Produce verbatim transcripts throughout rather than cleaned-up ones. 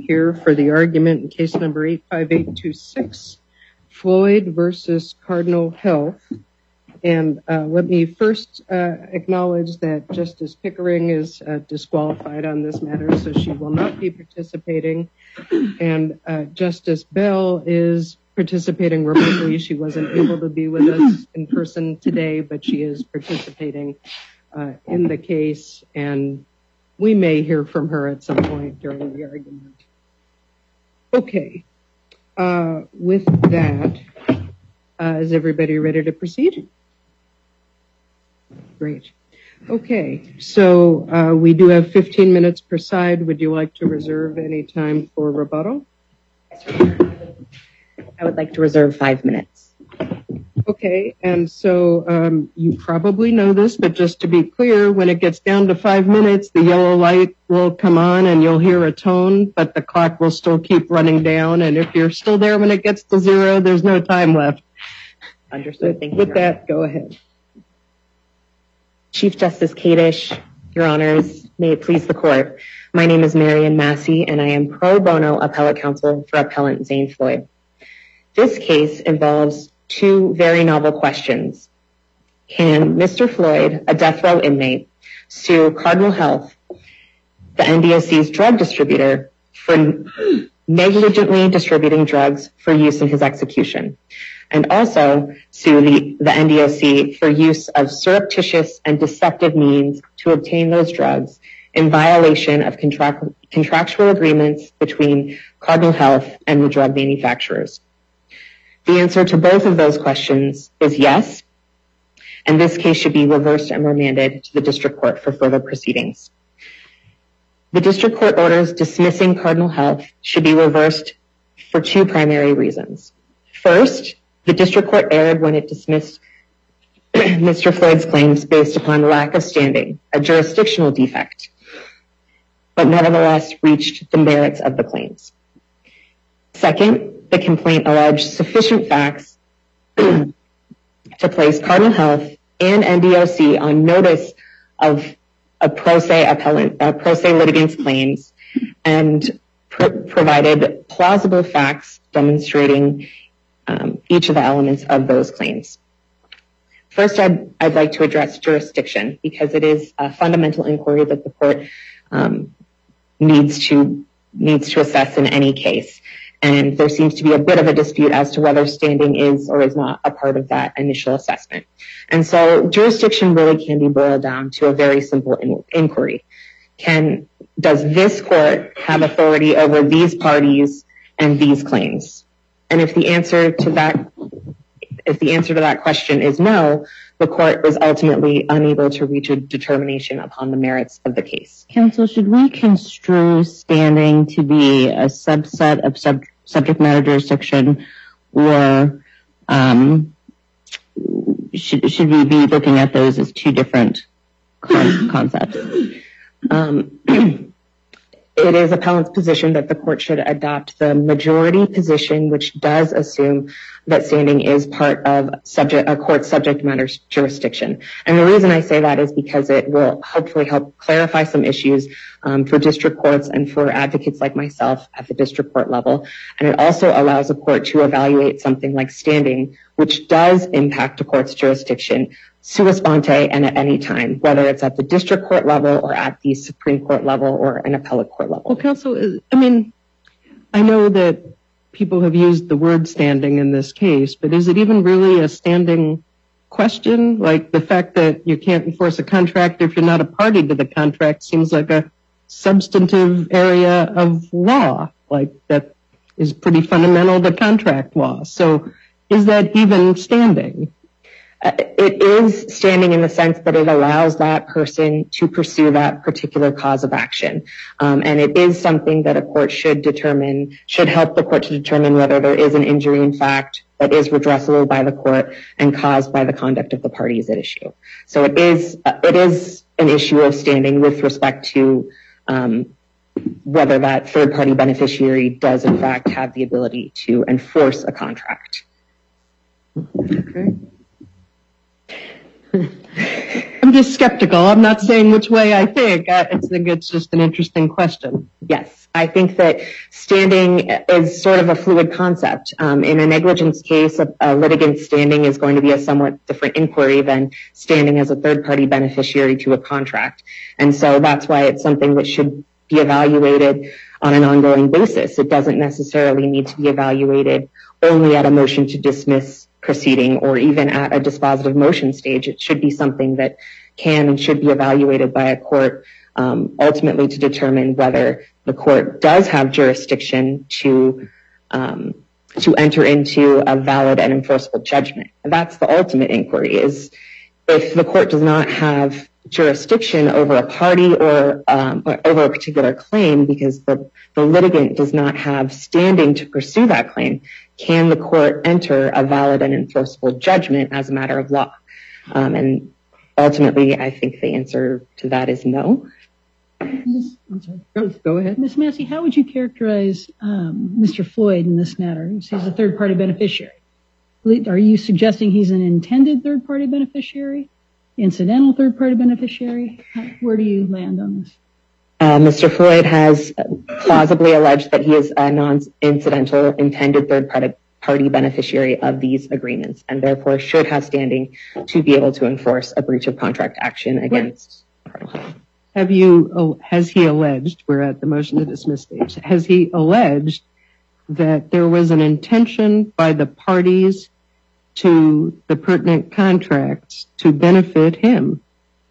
here for the argument in case number eight five eight two six, Floyd versus Cardinal Health. And uh, let me first uh, acknowledge that Justice Pickering is uh, disqualified on this matter, so she will not be participating. And uh, Justice Bell is participating remotely. She wasn't able to be with us in person today, but she is participating uh, in the case, and we may hear from her at some point during the argument. Okay, uh, with that, uh, is everybody ready to proceed? Great. Okay, so uh, we do have fifteen minutes per side. Would you like to reserve any time for rebuttal? I would like to reserve five minutes. Okay, and so um, you probably know this, but just to be clear, when it gets down to five minutes, the yellow light will come on and you'll hear a tone, but the clock will still keep running down. And if you're still there when it gets to zero, there's no time left. Understood. Thank you. With that, go ahead. Chief Justice Kadish, Your Honors, may it please the Court. My name is Marian Massey, and I am pro bono appellate counsel for appellant Zane Floyd. This case involves two very novel questions. Can Mister Floyd, a death row inmate, sue Cardinal Health, the N D O C's drug distributor, for negligently distributing drugs for use in his execution, and also sue the, the N D O C for use of surreptitious and deceptive means to obtain those drugs in violation of contract, contractual agreements between Cardinal Health and the drug manufacturers? The answer to both of those questions is yes, and this case should be reversed and remanded to the district court for further proceedings. The district court orders dismissing Cardinal Health should be reversed for two primary reasons. First, the district court erred when it dismissed Mister Floyd's claims based upon lack of standing, a jurisdictional defect, but nevertheless reached the merits of the claims. Second, the complaint alleged sufficient facts to place Cardinal Health and N D O C on notice of a pro se appellant, uh, pro se litigant's claims, and pr- provided plausible facts demonstrating um, each of the elements of those claims. First, I'd, I'd like to address jurisdiction because it is a fundamental inquiry that the court um, needs to needs to assess in any case. And there seems to be a bit of a dispute as to whether standing is or is not a part of that initial assessment. And so jurisdiction really can be boiled down to a very simple in- inquiry. Can, does this court have authority over these parties and these claims? And if the answer to that, if the answer to that question is no, the court is ultimately unable to reach a determination upon the merits of the case. Counsel, should we construe standing to be a subset of sub- subject matter jurisdiction, or um, should, should we be looking at those as two different con- concepts? Um, It is appellant's position that the court should adopt the majority position, which does assume that standing is part of subject, a court's subject matter jurisdiction. And the reason I say that is because it will hopefully help clarify some issues um, for district courts and for advocates like myself at the district court level. And it also allows a court to evaluate something like standing, which does impact a court's jurisdiction sua sponte and at any time, whether it's at the district court level or at the Supreme Court level or an appellate court level. Well, counsel, I mean, I know that people have used the word standing in this case, but is it even really a standing question? Like the fact that you can't enforce a contract if you're not a party to the contract seems like a substantive area of law, like that is pretty fundamental to contract law. So is that even standing? Uh, it is standing in the sense that it allows that person to pursue that particular cause of action. Um, and it is something that a court should determine, should help the court to determine whether there is an injury in fact that is redressable by the court and caused by the conduct of the parties at issue. So it is, uh, it is an issue of standing with respect to um, whether that third party beneficiary does in fact have the ability to enforce a contract. Okay. I'm just skeptical. I'm not saying which way I think. I think it's just an interesting question. Yes. I think that standing is sort of a fluid concept. Um, in a negligence case, a, a litigant's standing is going to be a somewhat different inquiry than standing as a third-party beneficiary to a contract. And so that's why it's something that should be evaluated on an ongoing basis. It doesn't necessarily need to be evaluated only at a motion to dismiss proceeding or even at a dispositive motion stage. It should be something that can and should be evaluated by a court, um, ultimately to determine whether the court does have jurisdiction to um, to enter into a valid and enforceable judgment. And that's the ultimate inquiry, is if the court does not have jurisdiction over a party or, um, or over a particular claim because the, the litigant does not have standing to pursue that claim, can the court enter a valid and enforceable judgment as a matter of law? Um, and ultimately, I think the answer to that is no. Miz I'm sorry. Go, go ahead. Miz Massey, how would you characterize um, Mister Floyd in this matter? He's a third-party beneficiary. Are you suggesting he's an intended third-party beneficiary? Incidental third-party beneficiary? Where do you land on this? Uh, Mister Floyd has plausibly alleged that he is a non-incidental intended third-party party beneficiary of these agreements and therefore should have standing to be able to enforce a breach of contract action against Cardinal Health. Have you, has he alleged, we're at the motion to dismiss stage, has he alleged that there was an intention by the parties to the pertinent contracts to benefit him?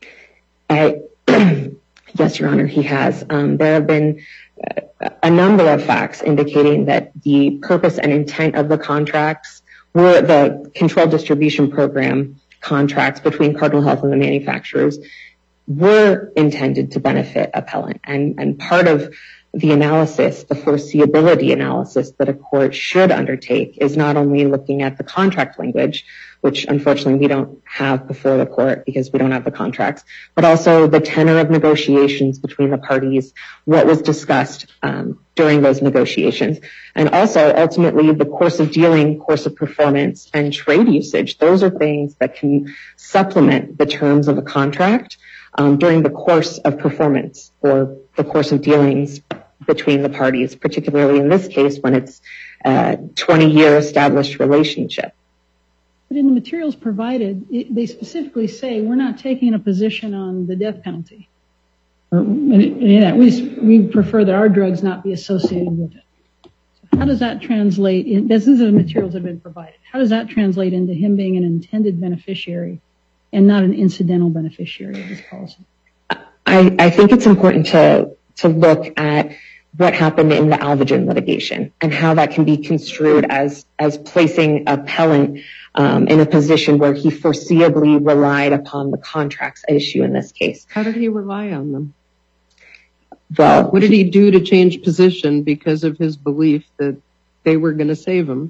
I, yes, Your Honor, he has. Um, there have been uh, a number of facts indicating that the purpose and intent of the contracts were the controlled distribution program contracts between Cardinal Health and the manufacturers were intended to benefit appellant. And, and part of the analysis, the foreseeability analysis that a court should undertake is not only looking at the contract language, which unfortunately we don't have before the court because we don't have the contracts, but also the tenor of negotiations between the parties, what was discussed um, during those negotiations, and also ultimately the course of dealing, course of performance, and trade usage. Those are things that can supplement the terms of a contract um, during the course of performance or the course of dealings between the parties, particularly in this case when it's a twenty-year established relationship. But in the materials provided, it, they specifically say we're not taking a position on the death penalty. Or, and, and that we, we prefer that our drugs not be associated with it. So how does that translate? In, this is the materials that have been provided. How does that translate into him being an intended beneficiary and not an incidental beneficiary of this policy? I, I think it's important to to look at what happened in the Alvogen litigation and how that can be construed as as placing appellant um, in a position where he foreseeably relied upon the contracts at issue in this case. How did he rely on them? Well, what did he do to change position because of his belief that they were going to save him?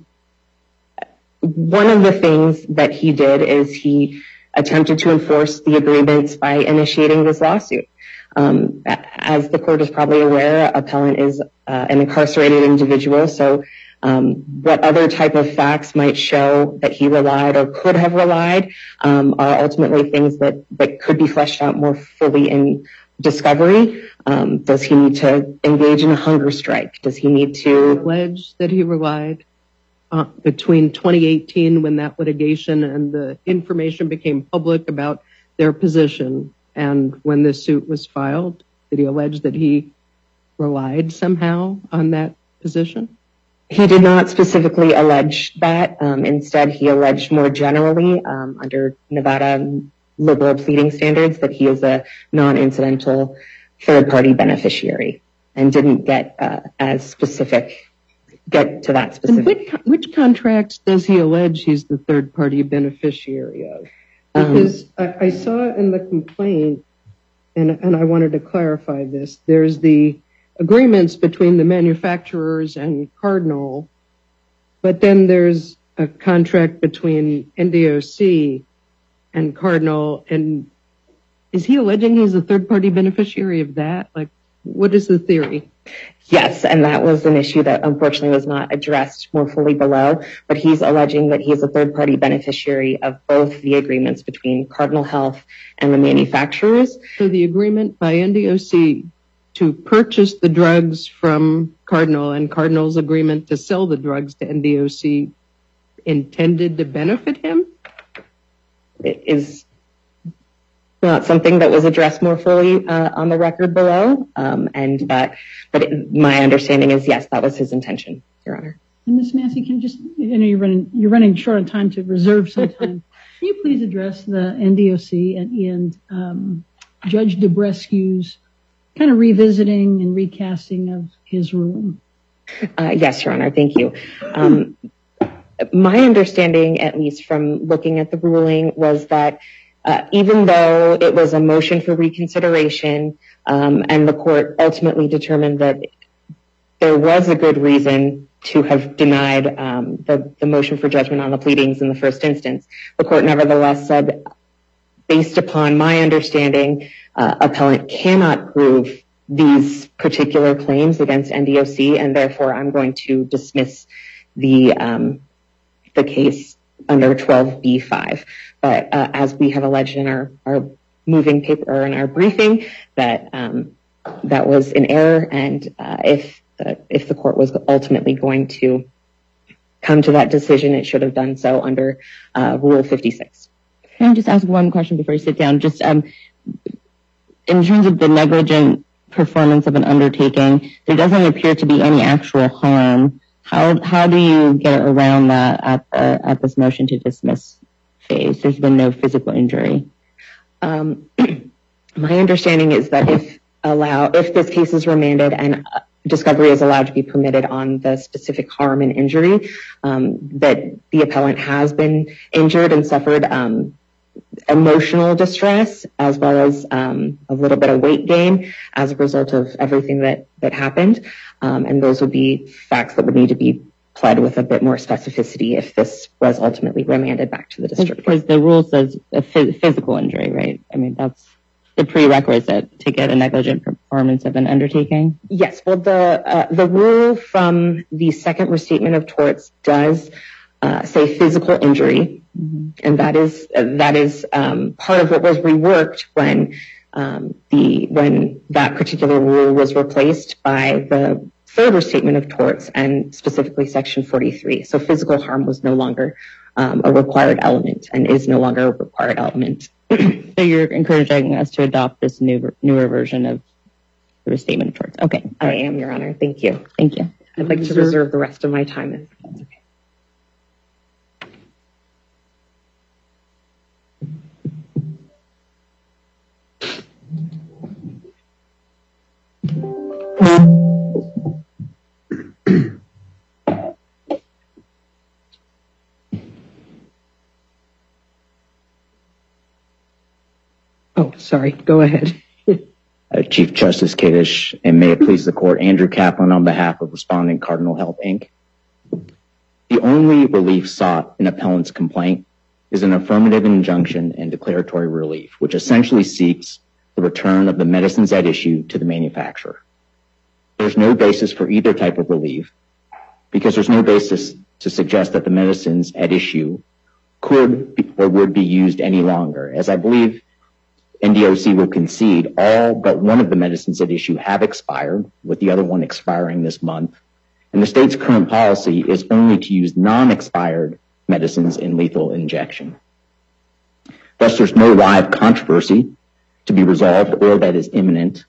One of the things that he did is he attempted to enforce the agreements by initiating this lawsuit. Um, as the court is probably aware, appellant is uh, an incarcerated individual, so um, what other type of facts might show that he relied or could have relied um, are ultimately things that, that could be fleshed out more fully in discovery. Um, does he need to engage in a hunger strike? Does he need to allege that he relied uh, between twenty eighteen when that litigation and the information became public about their position and when this suit was filed? Did he allege that he relied somehow on that position? He did not specifically allege that. Um, instead, he alleged more generally um, under Nevada liberal pleading standards that he is a non-incidental third-party beneficiary and didn't get uh, as specific, get to that specific. And which, which contracts does he allege he's the third-party beneficiary of? Because um, I, I saw in the complaint, and, and I wanted to clarify this, there's the agreements between the manufacturers and Cardinal, but then there's a contract between N D O C and Cardinal, and is he alleging he's a third-party beneficiary of that? Like, what is the theory? Yes, and that was an issue that unfortunately was not addressed more fully below, but he's alleging that he is a third-party beneficiary of both the agreements between Cardinal Health and the manufacturers. So the agreement by N D O C to purchase the drugs from Cardinal and Cardinal's agreement to sell the drugs to N D O C intended to benefit him? It is not something that was addressed more fully uh, on the record below, um, and that, but it, my understanding is yes, that was his intention, Your Honor. And Miz Massey, can just, I know you're running, you're running short on time to reserve some time. Can you please address the N D O C and, and um, Judge Debrescu's kind of revisiting and recasting of his ruling? Uh, yes, Your Honor, thank you. Um, my understanding, at least from looking at the ruling, was that Uh, even though it was a motion for reconsideration, um, and the court ultimately determined that there was a good reason to have denied um, the, the motion for judgment on the pleadings in the first instance, the court nevertheless said, based upon my understanding, uh, appellant cannot prove these particular claims against N D O C, and therefore I'm going to dismiss the um, the case under twelve B five. But uh, as we have alleged in our, our moving paper or in our briefing, that um, that was an error, and uh, if the, if the court was ultimately going to come to that decision, it should have done so under uh, Rule fifty-six. Can I just ask one question before you sit down? Just um, in terms of the negligent performance of an undertaking, there doesn't appear to be any actual harm. How how do you get around that at the, at this motion to dismiss phase? There's been no physical injury. Um, my understanding is that if allow if this case is remanded and uh, discovery is allowed to be permitted on the specific harm and injury, um, that the appellant has been injured and suffered um, emotional distress as well as um, a little bit of weight gain as a result of everything that that happened, um, and those would be facts that would need to be pled with a bit more specificity if this was ultimately remanded back to the district. Because the rule says a phys- physical injury, right? I mean, that's the prerequisite to get a negligent performance of an undertaking. Yes, well, the uh, the rule from the second restatement of torts does uh, say physical injury, mm-hmm. and that is uh, that is um, part of what was reworked when um, the when that particular rule was replaced by the third restatement of torts, and specifically section forty-three. So physical harm was no longer um, a required element and is no longer a required element. So you're encouraging us to adopt this new, newer version of the restatement of torts. Okay. I am, Your Honor. Thank you. Thank you. I'd like to reserve the rest of my time if that's okay. Oh, sorry. Go ahead. Uh, Chief Justice Kadish, and may it please the court, Andrew Kaplan on behalf of Respondent Cardinal Health, Incorporated. The only relief sought in appellant's complaint is an affirmative injunction and declaratory relief, which essentially seeks the return of the medicines at issue to the manufacturer. There's no basis for either type of relief because there's no basis to suggest that the medicines at issue could be, or would be used any longer, as I believe N D O C will concede all but one of the medicines at issue have expired, with the other one expiring this month. And the state's current policy is only to use non-expired medicines in lethal injection. Thus, there's no live controversy to be resolved or that is imminent.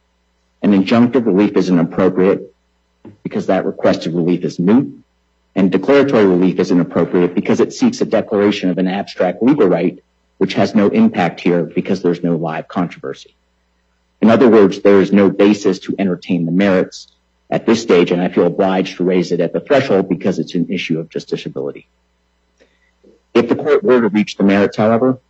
An injunctive relief isn't appropriate because that requested relief is moot, and declaratory relief isn't appropriate because it seeks a declaration of an abstract legal right, which has no impact here because there's no live controversy. In other words, there is no basis to entertain the merits at this stage, and I feel obliged to raise it at the threshold because it's an issue of justiciability. If the court were to reach the merits, however,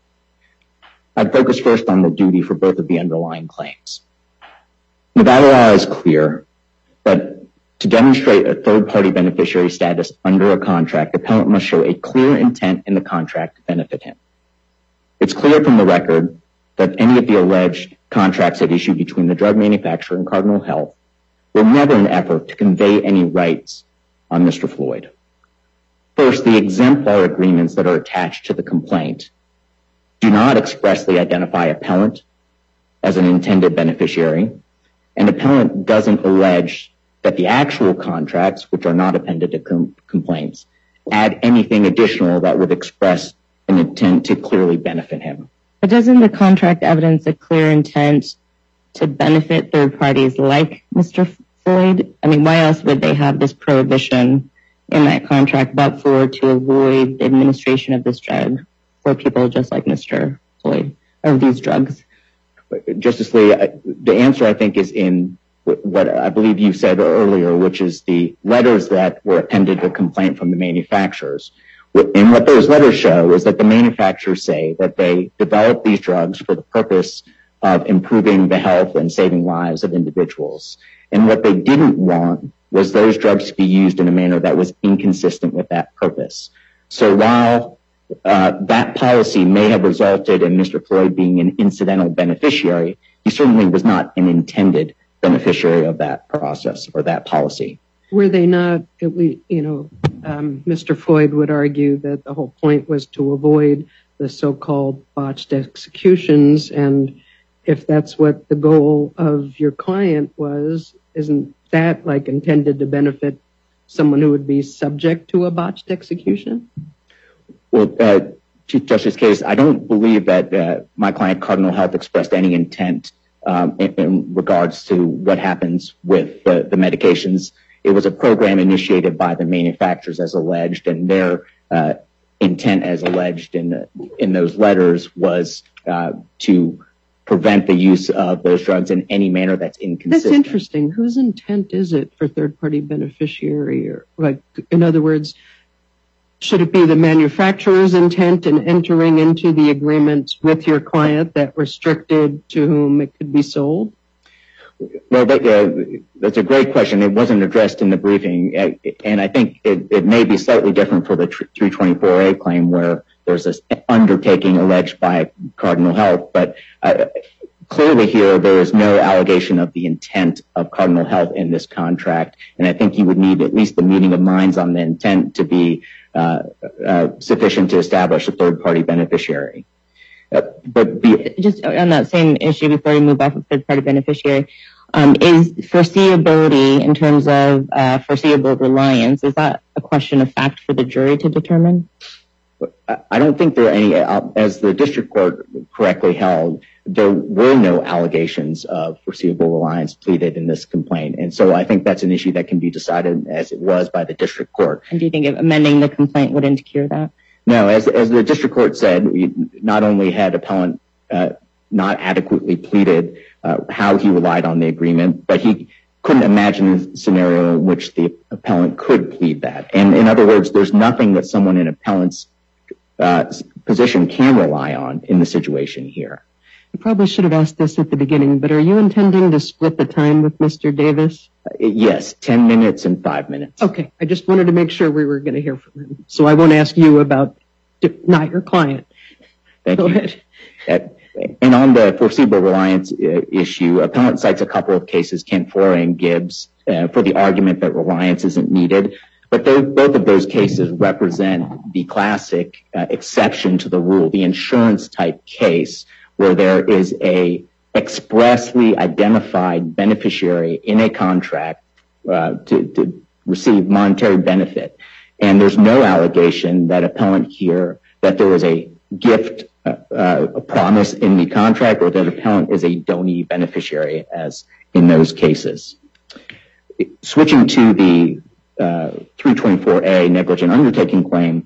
I'd focus first on the duty for both of the underlying claims. Nevada law is clear, but to demonstrate a third-party beneficiary status under a contract, the appellant must show a clear intent in the contract to benefit him. It's clear from the record that any of the alleged contracts at issue between the drug manufacturer and Cardinal Health were never an effort to convey any rights on Mister Floyd. First, the exemplar agreements that are attached to the complaint do not expressly identify appellant as an intended beneficiary, An appellant doesn't allege that the actual contracts, which are not appended to com- complaints, add anything additional that would express an intent to clearly benefit him. But doesn't the contract evidence a clear intent to benefit third parties like Mister Floyd? I mean, why else would they have this prohibition in that contract but for to avoid the administration of this drug for people just like Mister Floyd, or these drugs? Justice Lee, the answer, I think, is in what I believe you said earlier, which is the letters that were appended to complaint from the manufacturers. And what those letters show is that the manufacturers say that they developed these drugs for the purpose of improving the health and saving lives of individuals. And what they didn't want was those drugs to be used in a manner that was inconsistent with that purpose. So while uh, that policy may have resulted in Mister Floyd being an incidental beneficiary, he certainly was not an intended beneficiary of that process or that policy. Were they not, at least, you know, um, Mister Floyd would argue that the whole point was to avoid the so-called botched executions. And if that's what the goal of your client was, isn't that like intended to benefit someone who would be subject to a botched execution? Well, uh, Chief Justice Case, I don't believe that uh, my client Cardinal Health expressed any intent um, in, in regards to what happens with the, the medications. It was a program initiated by the manufacturers as alleged, and their uh, intent as alleged in the, in those letters was uh, to prevent the use of those drugs in any manner that's inconsistent. That's interesting. Whose intent is it for third-party beneficiary? Or, like, in other words, should it be the manufacturer's intent in entering into the agreement with your client that restricted to whom it could be sold? Well, that, uh, that's a great question. It wasn't addressed in the briefing, and I think it, it may be slightly different for the three twenty-four A claim where there's this undertaking alleged by Cardinal Health, but uh, clearly here there is no allegation of the intent of Cardinal Health in this contract, and I think you would need at least the meeting of minds on the intent to be uh, uh, sufficient to establish a third-party beneficiary. Uh, but the, just on that same issue before we move off of third-party beneficiary, um, is foreseeability in terms of uh, foreseeable reliance, is that a question of fact for the jury to determine? I don't think there are any, as the district court correctly held, there were no allegations of foreseeable reliance pleaded in this complaint. And so I think that's an issue that can be decided as it was by the district court. And do you think amending the complaint wouldn't cure that? No, as, as the district court said, we not only had appellant uh, not adequately pleaded uh, how he relied on the agreement, but he couldn't imagine a scenario in which the appellant could plead that. And in other words, there's nothing that someone in appellant's uh, position can rely on in the situation here. You probably should have asked this at the beginning, but are you intending to split the time with Mister Davis? Uh, yes, ten minutes and five minutes. Okay, I just wanted to make sure we were going to hear from him. So I won't ask you about not your client. Thank Go you. ahead. Uh, and on the foreseeable reliance uh, issue, appellant cites a couple of cases, Canfora and Gibbs, uh, for the argument that reliance isn't needed. But they, both of those cases represent the classic uh, exception to the rule, the insurance type case where there is a expressly identified beneficiary in a contract uh, to, to receive monetary benefit. And there's no allegation that appellant here that there was a gift, uh, uh, a promise in the contract, or that appellant is a donee beneficiary as in those cases. Switching to the uh, three twenty-four A negligent undertaking claim,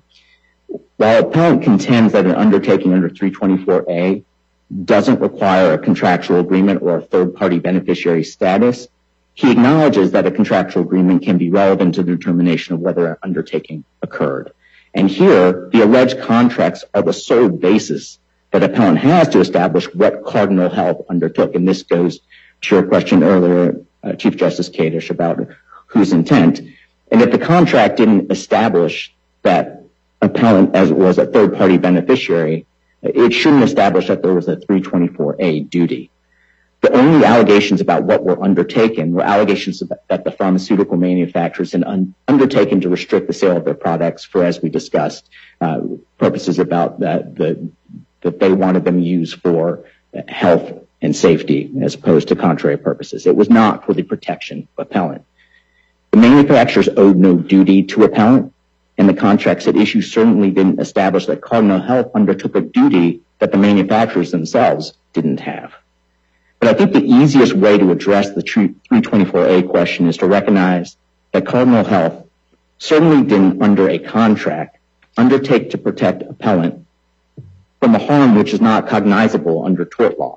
while appellant contends that an undertaking under three twenty-four A doesn't require a contractual agreement or a third-party beneficiary status, he acknowledges that a contractual agreement can be relevant to the determination of whether an undertaking occurred. And here, the alleged contracts are the sole basis that appellant has to establish what Cardinal Health undertook. And this goes to your question earlier, uh, Chief Justice Kadish, about whose intent. And if the contract didn't establish that appellant as was a third-party beneficiary, it shouldn't establish that there was a three twenty-four A duty. The only allegations about what were undertaken were allegations that the pharmaceutical manufacturers had un- undertaken to restrict the sale of their products for, as we discussed, uh, purposes about that, the, that they wanted them used for health and safety as opposed to contrary purposes. It was not for the protection of appellant. The manufacturers owed no duty to appellant, and the contracts at issue certainly didn't establish that Cardinal Health undertook a duty that the manufacturers themselves didn't have. But I think the easiest way to address the three twenty-four A question is to recognize that Cardinal Health certainly didn't, under a contract, undertake to protect appellant from a harm which is not cognizable under tort law.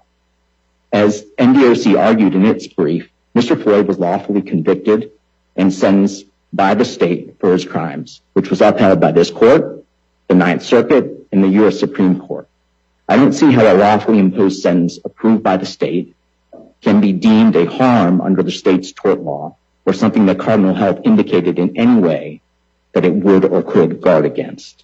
As N D O C argued in its brief, Mister Floyd was lawfully convicted and sentenced by the state for his crimes, which was upheld by this court, the Ninth Circuit, and the U S Supreme Court. I don't see how a lawfully imposed sentence approved by the state can be deemed a harm under the state's tort law or something that Cardinal Health indicated in any way that it would or could guard against.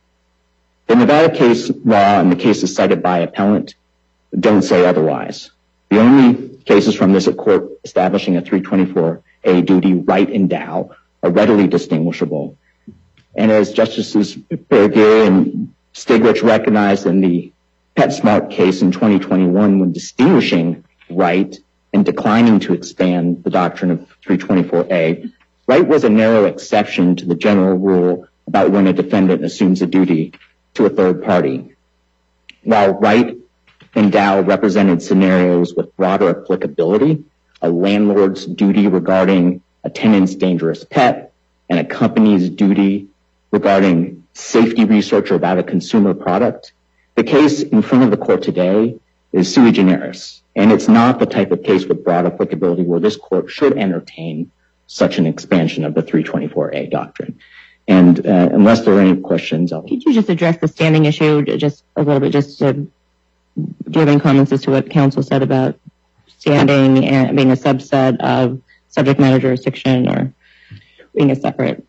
The Nevada case law and the cases cited by appellant don't say otherwise. The only cases from this court establishing a three twenty-four A duty, Wright and Dow, are readily distinguishable. And as Justices Berger and Stiglitz recognized in the PetSmart case in twenty twenty-one, when distinguishing Wright and declining to expand the doctrine of three twenty-four A, Wright was a narrow exception to the general rule about when a defendant assumes a duty to a third party. While Wright and Dow represented scenarios with broader applicability, a landlord's duty regarding a tenant's dangerous pet and a company's duty regarding safety research about a consumer product, the case in front of the court today is sui generis, and it's not the type of case with broad applicability where this court should entertain such an expansion of the three twenty-four A doctrine. And uh, unless there are any questions, I'll... Could you just address the standing issue just a little bit, just to, do you have any comments as to what counsel said about standing and being a subset of subject matter jurisdiction or being a separate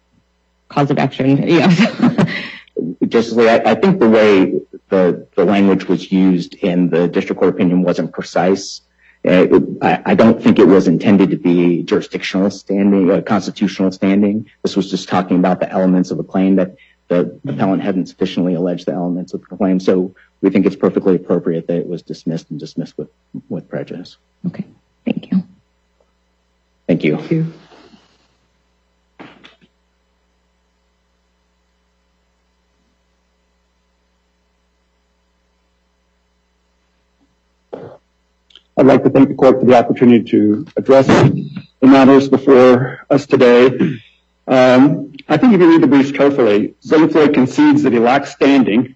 cause of action? Yeah. Just, I, I think the way the, the language was used in the district court opinion wasn't precise. Uh, it, I, I don't think it was intended to be jurisdictional standing, uh, constitutional standing. This was just talking about the elements of a claim that the appellant hadn't sufficiently alleged the elements of the claim. So we think it's perfectly appropriate that it was dismissed and dismissed with, with prejudice. Okay. Thank you. Thank you. Thank you. I'd like to thank the court for the opportunity to address the matters before us today. Um, I think if you read the briefs carefully, Zane Floyd concedes that he lacks standing,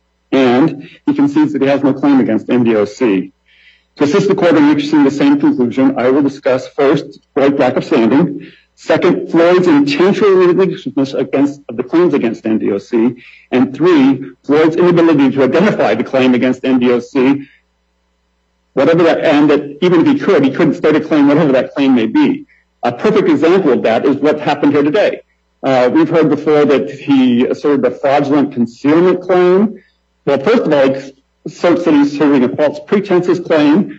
and he concedes that he has no claim against N D O C. To assist the court in reaching the same conclusion, I will discuss first Floyd's lack of standing, second, Floyd's intentional relinquishment against of the claims against N D O C, and three, Floyd's inability to identify the claim against N D O C. Whatever that, and that even if he could, he couldn't state a claim, whatever that claim may be. A perfect example of that is what happened here today. Uh, we've heard before that he asserted a fraudulent concealment claim. Well, first of all, he asserts that he's asserting a false pretenses claim.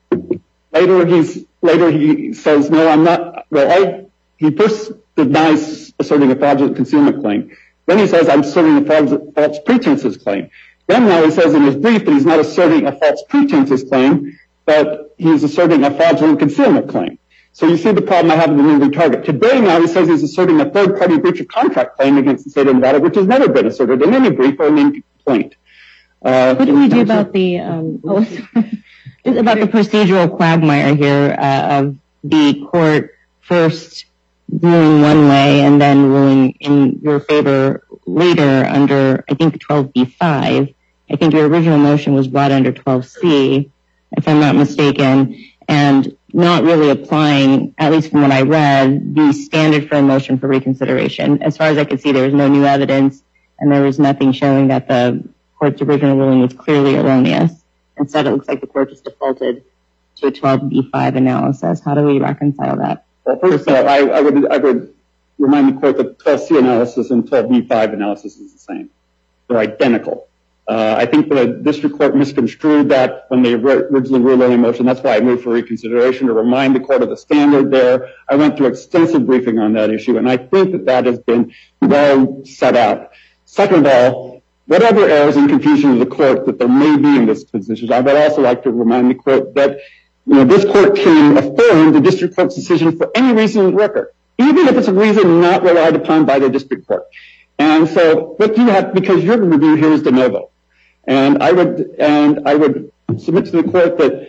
Later, he's later he says, "No, I'm not." Well, I, he first denies asserting a fraudulent concealment claim. Then he says, "I'm asserting a false pretenses claim." Then now he says in his brief that he's not asserting a false pretenses claim, but he's asserting a fraudulent concealment claim. So you see the problem I have with the moving target. Today now he says he's asserting a third-party breach of contract claim against the state of Nevada, which has never been asserted in any brief or any complaint. Uh, what do we do about the um, oh, about the procedural quagmire here uh, of the court first ruling one way and then ruling in your favor later under, I think, twelve B five. I think your original motion was brought under twelve C, if I'm not mistaken, and not really applying, at least from what I read, the standard for a motion for reconsideration. As far as I could see, there was no new evidence, and there was nothing showing that the court's original ruling was clearly erroneous. Instead, it looks like the court just defaulted to a twelve B five analysis. How do we reconcile that? Well, first of all, I, I would I would remind the court that twelve C analysis and twelve B five analysis is the same. They're identical. Uh, I think the district court misconstrued that when they originally ruled on a motion. That's why I moved for reconsideration, to remind the court of the standard there. I went through extensive briefing on that issue, and I think that that has been well set out. Second of all, whatever errors and confusion of the court that there may be in this position. I would also like to remind the court that, you know, this court can affirm the district court's decision for any reason in the record, even if it's a reason not relied upon by the district court. And so what you have, because your review here is de novo. And I would, and I would submit to the court that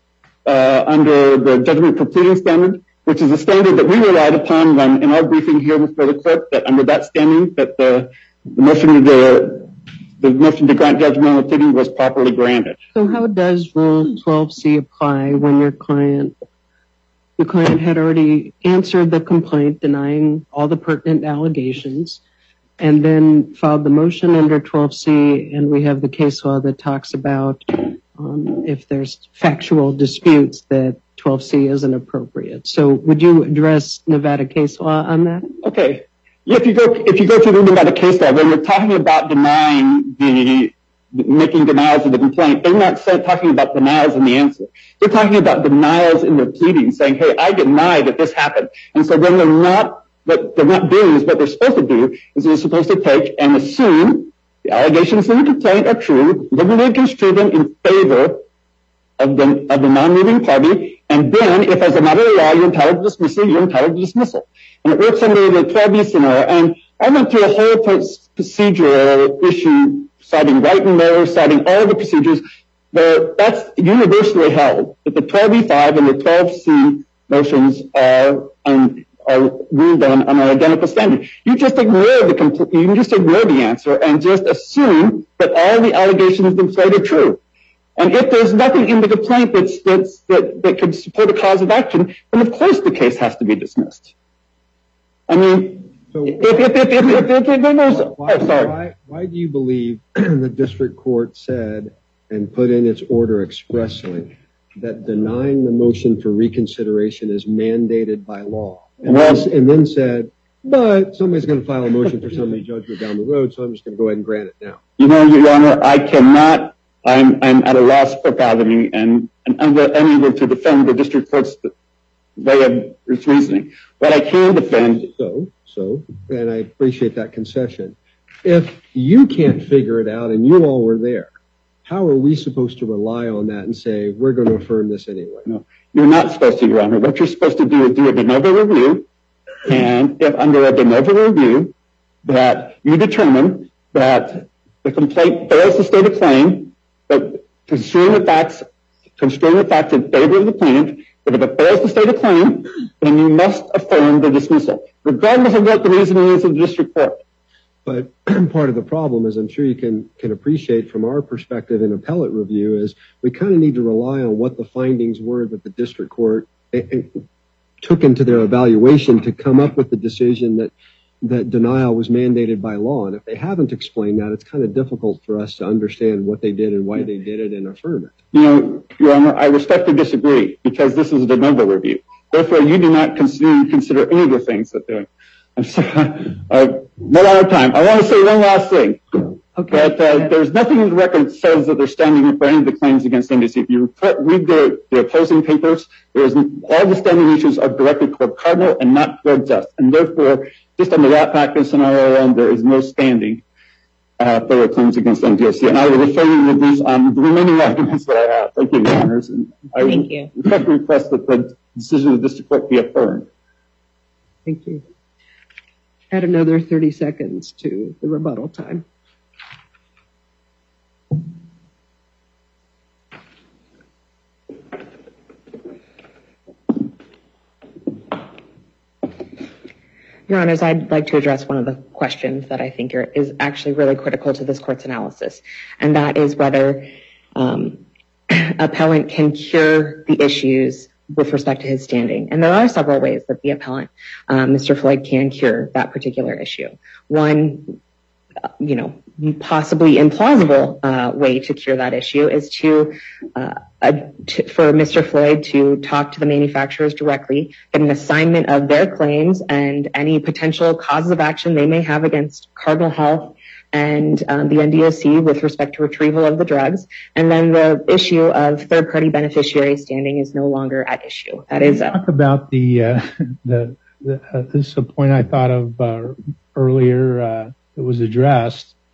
uh, under the judgment for pleading standard, which is a standard that we relied upon when in our briefing here before the court, that under that standing, that the, the motion to the, the motion to grant judgment on the pleading was properly granted. So how does Rule twelve C apply when your client, the client had already answered the complaint denying all the pertinent allegations, and then filed the motion under twelve C, and we have the case law that talks about um, if there's factual disputes that twelve C isn't appropriate. So would you address Nevada case law on that? Okay. If you go, if you go through the Nevada case law, when we're talking about denying the, making denials of the complaint, they're not talking about denials in the answer. They're talking about denials in their pleading, saying, hey, I deny that this happened. And so then they're not, what they're not doing is what they're supposed to do is they're supposed to take and assume the allegations in the complaint are true, liberally construe them in favor of the, of the non-moving party, and then if as a matter of law you're entitled to dismissal, you're entitled to dismissal. And it works under the twelve B scenario. And I went through a whole procedural issue, citing Wright and Miller, citing all the procedures, but that's universally held that the twelve B five and the twelve C motions are, um, are ruled on on an identical standard. You just ignore the compl- you can just ignore the answer and just assume that all the allegations in the are true. And if there's nothing in the complaint that's, that's, that, that could support a cause of action, then of course the case has to be dismissed. I mean, so if, if, if, if, if, if, if, if there's, why, oh, sorry. Why, why do you believe the district court said and put in its order expressly that denying the motion for reconsideration is mandated by law? And, well, then, and then said, but somebody's going to file a motion for summary judgment down the road, so I'm just going to go ahead and grant it now. You know, Your Honor, I cannot, I'm, I'm at a loss for fathoming and, and unable to defend the district court's way of its reasoning. What I can defend. So, so, and I appreciate that concession. If you can't figure it out and you all were there, how are we supposed to rely on that and say, we're going to affirm this anyway? No, you're not supposed to, Your Honor. What you're supposed to do is do a de novo review. And if under a de novo review that you determine that the complaint fails to state a claim, but construing the facts, construing the facts in favor of the plaintiff, but if it fails to state a claim, then you must affirm the dismissal, regardless of what the reasoning is of the district court. But part of the problem, as I'm sure you can, can appreciate from our perspective in appellate review, is we kind of need to rely on what the findings were that the district court it, it took into their evaluation to come up with the decision that that denial was mandated by law. And if they haven't explained that, it's kind of difficult for us to understand what they did and why they did it and affirm it. You know, Your Honor, I respectfully disagree because this is a de novo review. Therefore, you do not consider, consider any of the things that they're doing. I'm sorry, uh, one out of time. I want to say one last thing. Okay. That, uh, there's nothing in the record that says that they're standing for any of the claims against N B C. If you read the, the opposing papers, there's all the standing issues are directed toward Cardinal and not towards us. And therefore, just under that factor scenario alone, there is no standing uh, for the claims against N B C. And I will refer you to these on the remaining arguments that I have. Thank you, Your Honors. And I Thank you. respectfully request that the decision of the district court be affirmed. Thank you. Add another thirty seconds to the rebuttal time. Your Honors, I'd like to address one of the questions that I think are, is actually really critical to this court's analysis, and that is whether um, appellant can cure the issues with respect to his standing. And there are several ways that the appellant, um, Mister Floyd, can cure that particular issue. One, you know, possibly implausible uh, way to cure that issue is to, uh, uh, to for Mister Floyd to talk to the manufacturers directly, get an assignment of their claims and any potential causes of action they may have against Cardinal Health and um, the N D O C with respect to retrieval of the drugs. And then the issue of third-party beneficiary standing is no longer at issue. That is a- talk about the, uh, the, the uh, this is a point I thought of uh, earlier. Uh, it was addressed.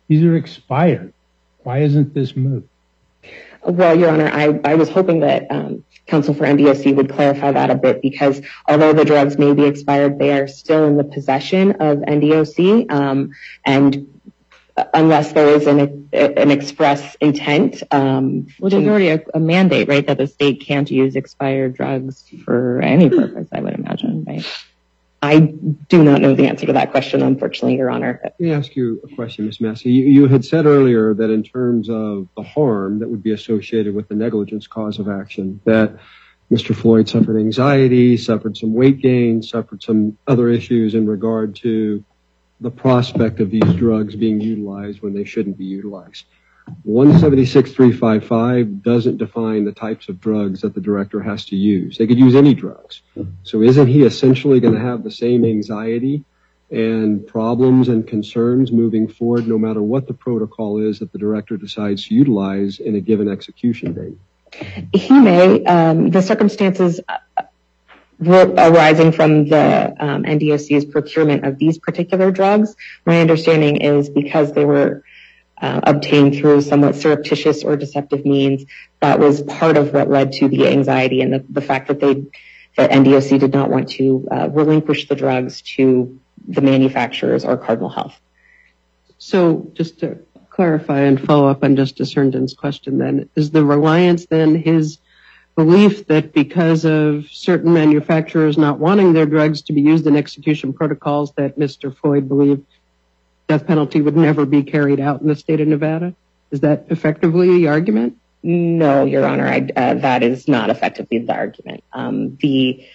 These are expired. Why isn't this moot? Well, Your Honor, I, I was hoping that um, counsel for N D O C would clarify that a bit, because although the drugs may be expired, they are still in the possession of N D O C, um, and unless there is an, an express intent. Um, well, there's already a, a mandate, right, that the state can't use expired drugs for any purpose, I would imagine, right? I do not know the answer to that question, unfortunately, Your Honor. Let me ask you a question, Miz Massey. You, you had said earlier that in terms of the harm that would be associated with the negligence cause of action, that Mister Floyd suffered anxiety, suffered some weight gain, suffered some other issues in regard to the prospect of these drugs being utilized when they shouldn't be utilized. one seventy-six three fifty-five doesn't define the types of drugs that the director has to use. They could use any drugs. So isn't he essentially going to have the same anxiety and problems and concerns moving forward no matter what the protocol is that the director decides to utilize in a given execution date? He may. Um, the circumstances arising from the um, N D O C's procurement of these particular drugs, my understanding is because they were uh, obtained through somewhat surreptitious or deceptive means, that was part of what led to the anxiety and the, the fact that they, that N D O C did not want to uh, relinquish the drugs to the manufacturers or Cardinal Health. So just to clarify and follow up on Justice Herndon's question then, is the reliance then his belief that because of certain manufacturers not wanting their drugs to be used in execution protocols that Mister Floyd believed death penalty would never be carried out in the state of Nevada? Is that effectively the argument? No, Your Honor, I, uh, that is not effectively the argument. Um, the,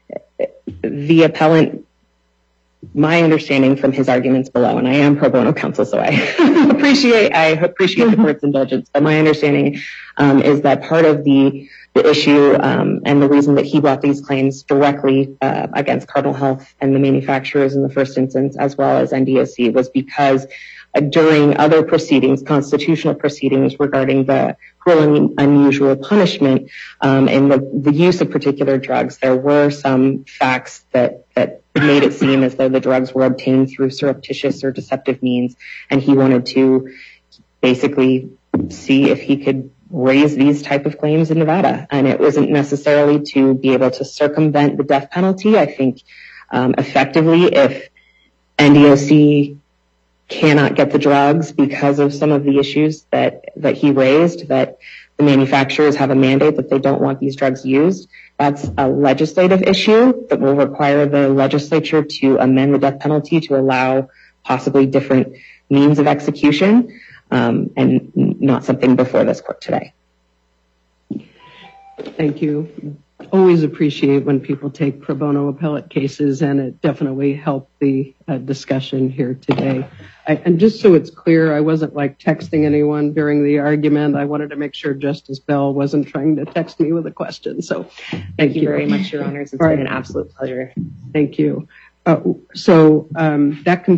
the appellant, my understanding from his arguments below, and I am pro bono counsel, so I appreciate, I appreciate the court's indulgence, but my understanding um, is that part of the The issue um, and the reason that he brought these claims directly uh, against Cardinal Health and the manufacturers in the first instance, as well as N D O C, was because uh, during other proceedings, constitutional proceedings regarding the cruel and unusual punishment um, and the, the use of particular drugs, there were some facts that, that made it seem as though the drugs were obtained through surreptitious or deceptive means, and he wanted to basically see if he could raise these type of claims in Nevada. And it wasn't necessarily to be able to circumvent the death penalty. I think um, effectively, if N D O C cannot get the drugs because of some of the issues that, that he raised, that the manufacturers have a mandate that they don't want these drugs used, that's a legislative issue that will require the legislature to amend the death penalty to allow possibly different means of execution. Um, and not something before this court today. Thank you. Always appreciate when people take pro bono appellate cases, and it definitely helped the uh, discussion here today. I, and just so it's clear, I wasn't like texting anyone during the argument. I wanted to make sure Justice Bell wasn't trying to text me with a question. So thank, thank you, you very much, Your Honors. It's All been right. an absolute pleasure. Thank you. Uh, so um, that